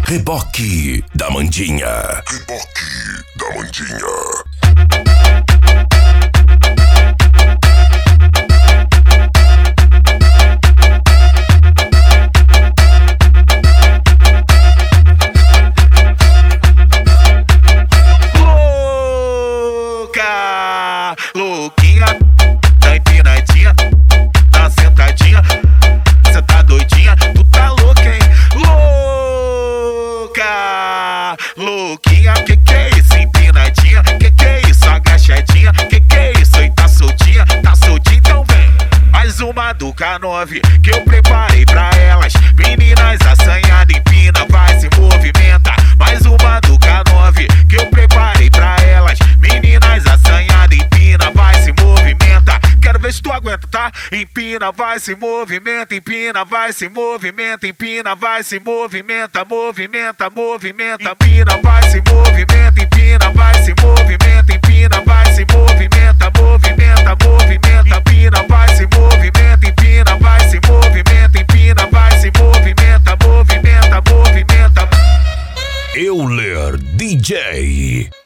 Reboque da Mandinha. Reboque da Mandinha. Louquinha, tá empinadinha, tá sentadinha, cê tá doidinha, tu tá louca, hein? Louca, louquinha, que é isso? Empinadinha, que é isso? Agachadinha, que é isso? E tá soltinha, então vem. Mais uma do K9 que eu preparei pra elas. Meninas assanhadas, empina, vai, se movimenta. Mais uma do K9 que eu preparei pra elas. Meninas assanhadas, empina, vai, se movimenta. Quero ver se tu aguenta, tá? Empina, vai, se movimenta, empina, vai, se movimenta, empina, vai, se movimenta, movimenta, movimenta, empina, vai, se movimenta, empina, vai, se movimenta, empina, vai, se movimenta, movimenta, movimenta, empina, vai, se movimenta, empina, vai, se movimenta, empina, vai, se movimenta, movimenta, movimenta. Euler DJ.